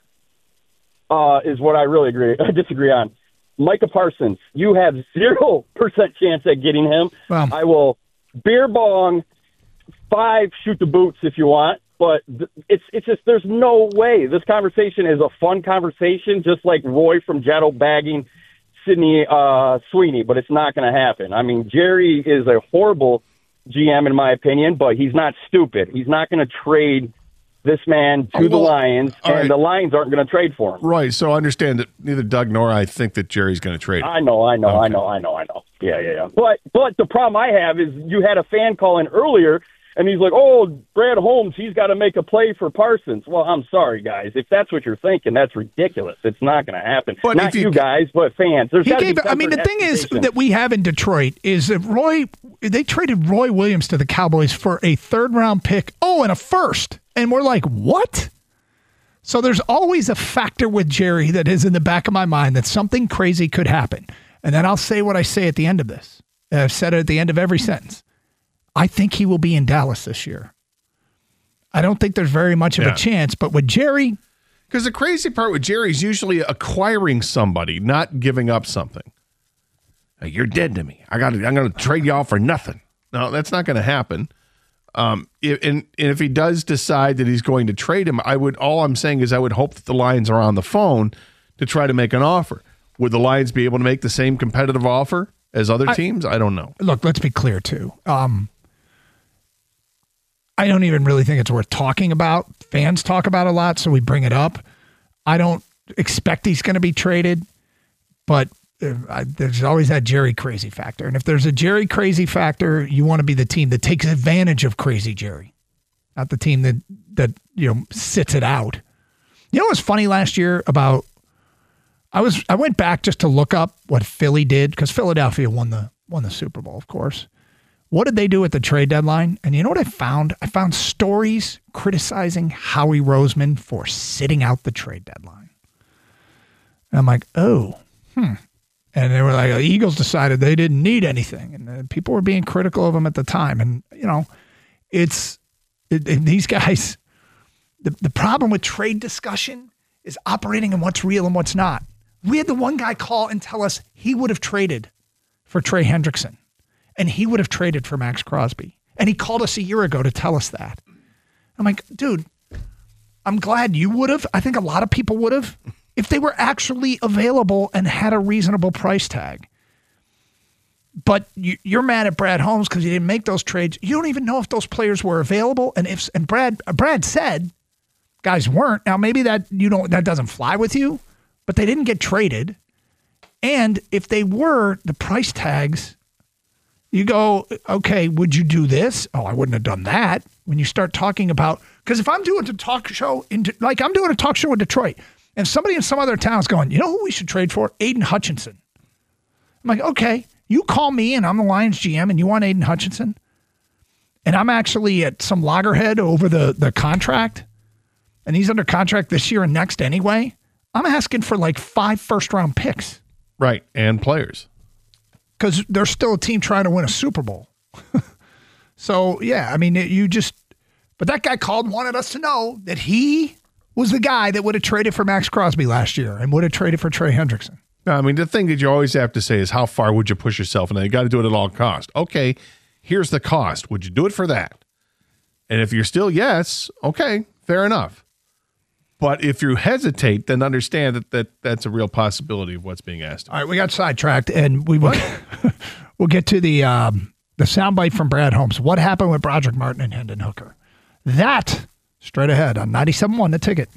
Uh, is what I really agree. I disagree on. Micah Parsons, you have zero percent chance at getting him. Well, I will beer bong five, shoot the boots if you want, but th- it's it's just there's no way. This conversation is a fun conversation, just like Roy from Jatto bagging Sidney uh, Sweeney, but it's not going to happen. I mean, Jerry is a horrible G M in my opinion, but he's not stupid. He's not going to trade this man to Oh, well, the Lions, and right. the Lions aren't going to trade for him. Right. So I understand that neither Doug nor I think that Jerry's going to trade him. I know, I know, Okay. I know, I know, I know. Yeah, yeah, yeah. But but the problem I have is you had a fan call in earlier, and he's like, "Oh, Brad Holmes, he's got to make a play for Parsons." Well, I'm sorry, guys. If that's what you're thinking, that's ridiculous. It's not going to happen. But Not if you- you guys, but fans. There's He gotta gave. be I mean, the separate thing is expectations. that we have in Detroit is that Roy. They traded Roy Williams to the Cowboys for a third round pick. Oh, and a first, and we're like, what? So there's always a factor with Jerry that is in the back of my mind that something crazy could happen, and then I'll say what I say at the end of this. I've said it at the end of every sentence. I think he will be in Dallas this year. I don't think there's very much of Yeah. a chance, but with Jerry. Because the crazy part with Jerry is usually acquiring somebody, not giving up something. Hey, you're dead to me. I got. I'm going to trade y'all for nothing. No, that's not going to happen. Um, if, and, and if he does decide that he's going to trade him, I would. All I'm saying is I would hope that the Lions are on the phone to try to make an offer. Would the Lions be able to make the same competitive offer as other I- teams? I don't know. Look, let's be clear too. Um, I don't even really think it's worth talking about. Fans talk about it a lot, so we bring it up. I don't expect he's going to be traded, but uh, I, there's always that Jerry crazy factor. And if there's a Jerry crazy factor, you want to be the team that takes advantage of crazy Jerry, not the team that that you know sits it out. You know what's funny last year about? I was I went back just to look up what Philly did because Philadelphia won the won the Super Bowl, of course. What did they do at the trade deadline? And you know what I found? I found stories criticizing Howie Roseman for sitting out the trade deadline. And I'm like, oh, hmm. And they were like, the Eagles decided they didn't need anything. And uh, people were being critical of them at the time. And, you know, it's it, it, these guys, the, the problem with trade discussion is operating in what's real and what's not. We had the one guy call and tell us he would have traded for Trey Hendrickson. And he would have traded for Max Crosby. And he called us a year ago to tell us that. I'm like, dude, I'm glad you would have. I think a lot of people would have if they were actually available and had a reasonable price tag. But you, you're mad at Brad Holmes because you didn't make those trades. You don't even know if those players were available. And if and Brad Brad said guys weren't. Now maybe that you don't that doesn't fly with you, but they didn't get traded. And if they were, the price tags. You go, okay, would you do this? Oh, I wouldn't have done that. When you start talking about, because if I'm doing a talk show, in, like I'm doing a talk show in Detroit, and somebody in some other town is going, you know who we should trade for? Aiden Hutchinson. I'm like, okay, you call me and I'm the Lions G M and you want Aiden Hutchinson? And I'm actually at some loggerhead over the, the contract, and he's under contract this year and next anyway. I'm asking for like five first round picks. Right, and players. Because they're still a team trying to win a Super Bowl. So, yeah, I mean, you just – but that guy called and wanted us to know that he was the guy that would have traded for Max Crosby last year and would have traded for Trey Hendrickson. No, I mean, the thing that you always have to say is how far would you push yourself? And you got to do it at all cost. Okay, here's the cost. Would you do it for that? And if you're still yes, okay, fair enough. But if you hesitate, then understand that, that that's a real possibility of what's being asked. All right, we got sidetracked, and we will we'll get to the um, the soundbite from Brad Holmes. What happened with Broderick Martin and Hendon Hooker? That straight ahead on ninety-seven point one The Ticket.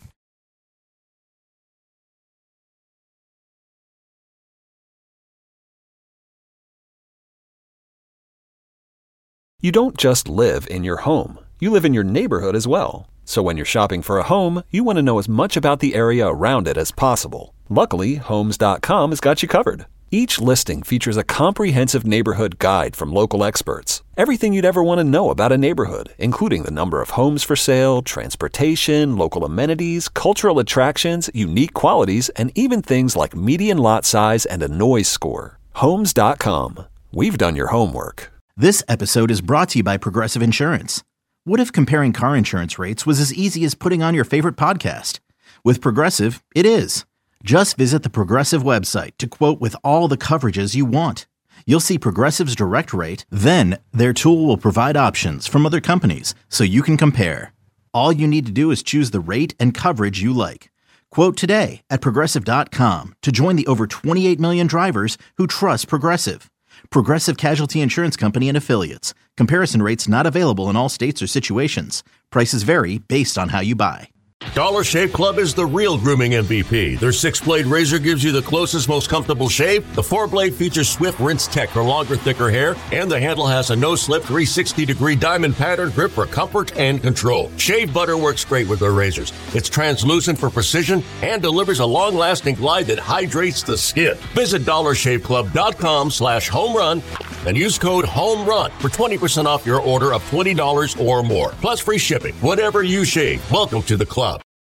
You don't just live in your home. You live in your neighborhood as well. So when you're shopping for a home, you want to know as much about the area around it as possible. Luckily, Homes dot com has got you covered. Each listing features a comprehensive neighborhood guide from local experts. Everything you'd ever want to know about a neighborhood, including the number of homes for sale, transportation, local amenities, cultural attractions, unique qualities, and even things like median lot size and a noise score. Homes dot com. We've done your homework. This episode is brought to you by Progressive Insurance. What if comparing car insurance rates was as easy as putting on your favorite podcast? With Progressive, it is. Just visit the Progressive website to quote with all the coverages you want. You'll see Progressive's direct rate, then their tool will provide options from other companies so you can compare. All you need to do is choose the rate and coverage you like. Quote today at Progressive dot com to join the over twenty-eight million drivers who trust Progressive. Progressive Casualty Insurance Company and Affiliates. Comparison rates not available in all states or situations. Prices vary based on how you buy. Dollar Shave Club is the real grooming M V P. Their six-blade razor gives you the closest, most comfortable shave. The four-blade features Swift Rinse Tech for longer, thicker hair. And the handle has a no-slip three hundred sixty degree diamond pattern grip for comfort and control. Shave butter works great with their razors. It's translucent for precision and delivers a long-lasting glide that hydrates the skin. Visit dollar shave club dot com slash home run and use code HOMERUN for twenty percent off your order of twenty dollars or more. Plus free shipping. Whatever you shave, welcome to the club.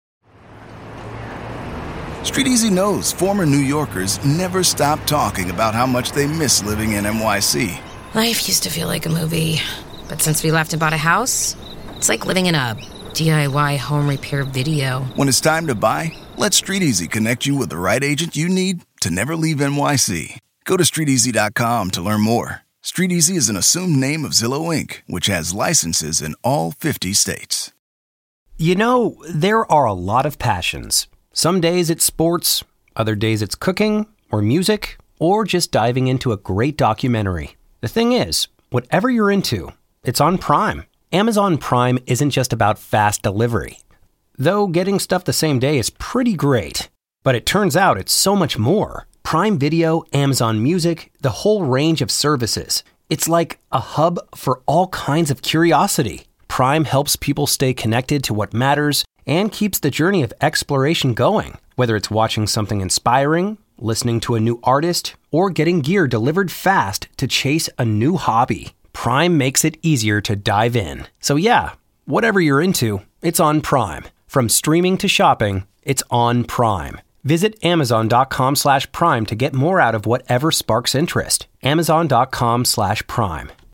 Street Easy knows former New Yorkers never stop talking about how much they miss living in N Y C. Life used to feel like a movie, but since we left and bought a house, it's like living in a D I Y home repair video. When it's time to buy, let Street Easy connect you with the right agent you need to never leave N Y C. Go to street easy dot com to learn more. Street Easy is an assumed name of Zillow Incorporated, which has licenses in all fifty states. You know, there are a lot of passions. Some days it's sports, other days it's cooking, or music, or just diving into a great documentary. The thing is, whatever you're into, it's on Prime. Amazon Prime isn't just about fast delivery. Though getting stuff the same day is pretty great. But it turns out it's so much more. Prime Video, Amazon Music, the whole range of services. It's like a hub for all kinds of curiosity. Prime helps people stay connected to what matters and keeps the journey of exploration going. Whether it's watching something inspiring, listening to a new artist, or getting gear delivered fast to chase a new hobby, Prime makes it easier to dive in. So yeah, whatever you're into, it's on Prime. From streaming to shopping, it's on Prime. Visit amazon.com slash prime to get more out of whatever sparks interest. Amazon.com slash prime.